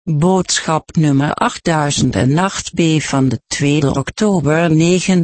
Boodschap nummer 8008b van de 2 oktober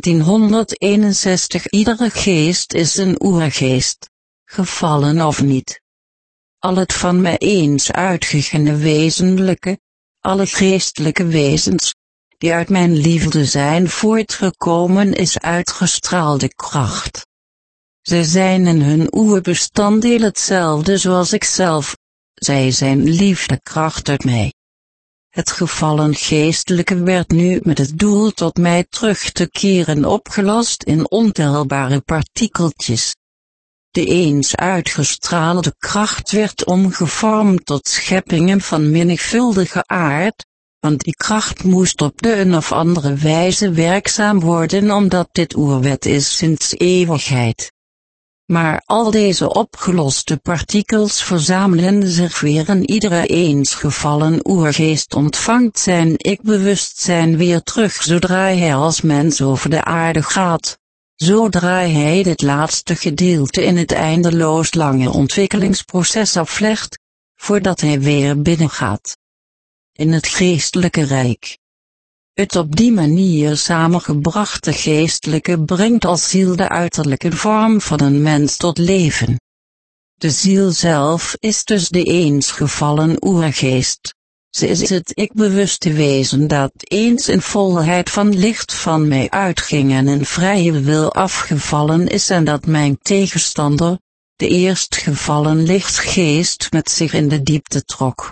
1961. Iedere geest is een oergeest, gevallen of niet. Al het van mij eens uitgegane wezenlijke, alle geestelijke wezens, die uit mijn liefde zijn voortgekomen, is uitgestraalde kracht. Zij zijn in hun oerbestanddeel hetzelfde zoals ikzelf, zij zijn liefdekracht uit mij. Het gevallen geestelijke werd nu met het doel tot mij terug te keren opgelost in ontelbare partikeltjes. De eens uitgestraalde kracht werd omgevormd tot scheppingen van menigvuldige aard, want die kracht moest op de een of andere wijze werkzaam worden omdat dit oerwet is sinds eeuwigheid. Maar al deze opgeloste partikels verzamelen zich weer en iedere eens gevallen oergeest ontvangt zijn ik-bewustzijn weer terug zodra hij als mens over de aarde gaat, zodra hij dit laatste gedeelte in het eindeloos lange ontwikkelingsproces aflegt, voordat hij weer binnengaat in het geestelijke rijk. Het op die manier samengebrachte geestelijke brengt als ziel de uiterlijke vorm van een mens tot leven. De ziel zelf is dus de eens gevallen oergeest. Ze is het ik-bewuste wezen dat eens in volheid van licht van mij uitging en in vrije wil afgevallen is en dat mijn tegenstander, de eerstgevallen lichtgeest, met zich in de diepte trok.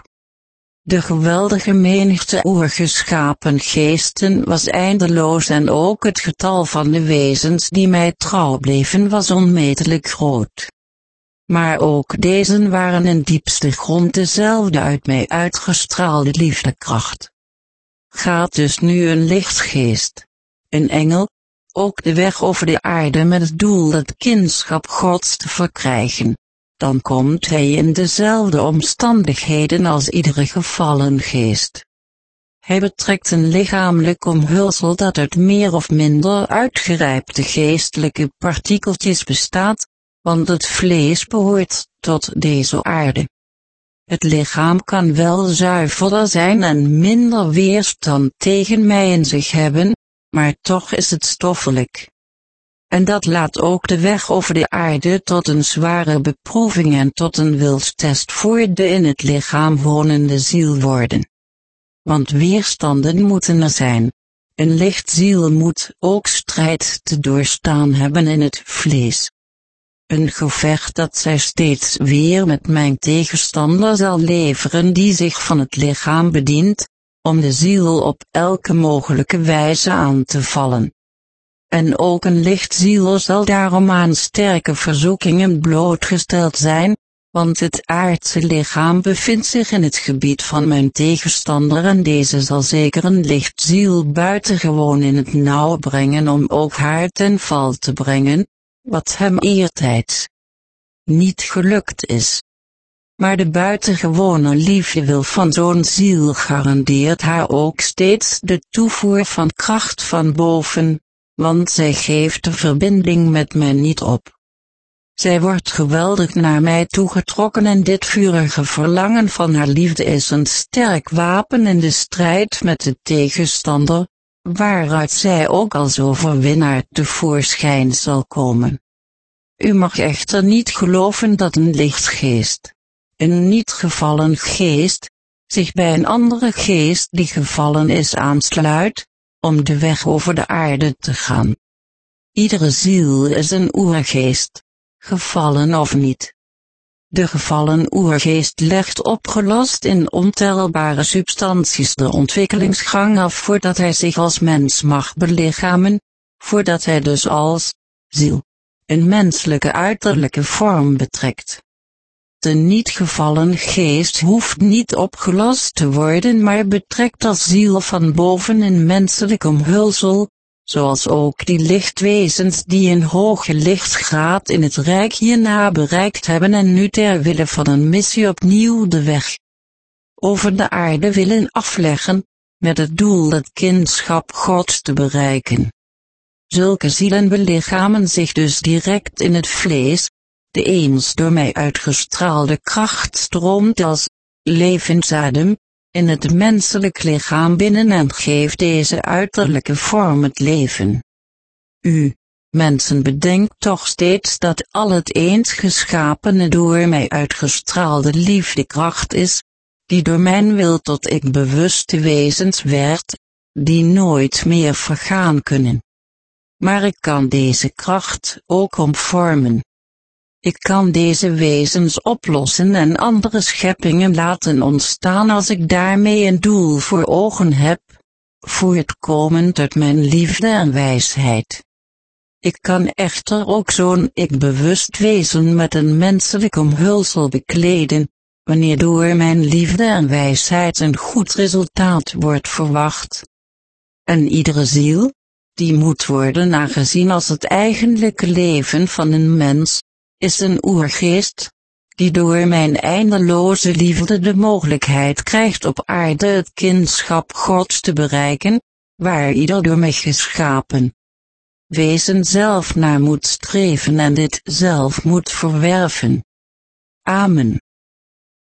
De geweldige menigte oergeschapen geesten was eindeloos en ook het getal van de wezens die mij trouw bleven was onmetelijk groot. Maar ook deze waren in diepste grond dezelfde uit mij uitgestraalde liefdekracht. Gaat dus nu een lichtgeest, een engel, ook de weg over de aarde met het doel het kindschap Gods te verkrijgen, dan komt hij in dezelfde omstandigheden als iedere gevallen geest. Hij betrekt een lichamelijk omhulsel dat uit meer of minder uitgerijpte geestelijke partikeltjes bestaat, want het vlees behoort tot deze aarde. Het lichaam kan wel zuiverder zijn en minder weerstand tegen mij in zich hebben, maar toch is het stoffelijk. En dat laat ook de weg over de aarde tot een zware beproeving en tot een wilstest voor de in het lichaam wonende ziel worden. Want weerstanden moeten er zijn. Een lichtziel moet ook strijd te doorstaan hebben in het vlees. Een gevecht dat zij steeds weer met mijn tegenstander zal leveren die zich van het lichaam bedient, om de ziel op elke mogelijke wijze aan te vallen. En ook een lichtziel zal daarom aan sterke verzoekingen blootgesteld zijn, want het aardse lichaam bevindt zich in het gebied van mijn tegenstander en deze zal zeker een lichtziel buitengewoon in het nauw brengen om ook haar ten val te brengen, wat hem eertijds niet gelukt is. Maar de buitengewone liefde van zo'n ziel garandeert haar ook steeds de toevoer van kracht van boven, want zij geeft de verbinding met mij niet op. Zij wordt geweldig naar mij toegetrokken en dit vurige verlangen van haar liefde is een sterk wapen in de strijd met de tegenstander, waaruit zij ook als overwinnaar tevoorschijn zal komen. U mag echter niet geloven dat een lichtgeest, een niet gevallen geest, zich bij een andere geest die gevallen is aansluit, om de weg over de aarde te gaan. Iedere ziel is een oergeest, gevallen of niet. De gevallen oergeest legt opgelost in ontelbare substanties de ontwikkelingsgang af voordat hij zich als mens mag belichamen, voordat hij dus als ziel een menselijke uiterlijke vorm betrekt. De niet gevallen geest hoeft niet opgelost te worden maar betrekt als ziel van boven een menselijk omhulsel, zoals ook die lichtwezens die een hoge lichtgraad in het rijk hierna bereikt hebben en nu ter wille van een missie opnieuw de weg over de aarde willen afleggen, met het doel het kindschap Gods te bereiken. Zulke zielen belichamen zich dus direct in het vlees, de eens door mij uitgestraalde kracht stroomt als levensadem, in het menselijk lichaam binnen en geeft deze uiterlijke vorm het leven. U, mensen, bedenkt toch steeds dat al het eens geschapene door mij uitgestraalde liefdekracht is, die door mijn wil tot ik bewuste wezens werd, die nooit meer vergaan kunnen. Maar ik kan deze kracht ook omvormen. Ik kan deze wezens oplossen en andere scheppingen laten ontstaan als ik daarmee een doel voor ogen heb, voortkomend uit mijn liefde en wijsheid. Ik kan echter ook zo'n ik-bewust wezen met een menselijk omhulsel bekleden, wanneer door mijn liefde en wijsheid een goed resultaat wordt verwacht. En iedere ziel, die moet worden aangezien als het eigenlijke leven van een mens, is een oergeest, die door mijn eindeloze liefde de mogelijkheid krijgt op aarde het kindschap Gods te bereiken, waar ieder door mij geschapen wezen zelf naar moet streven en dit zelf moet verwerven. Amen.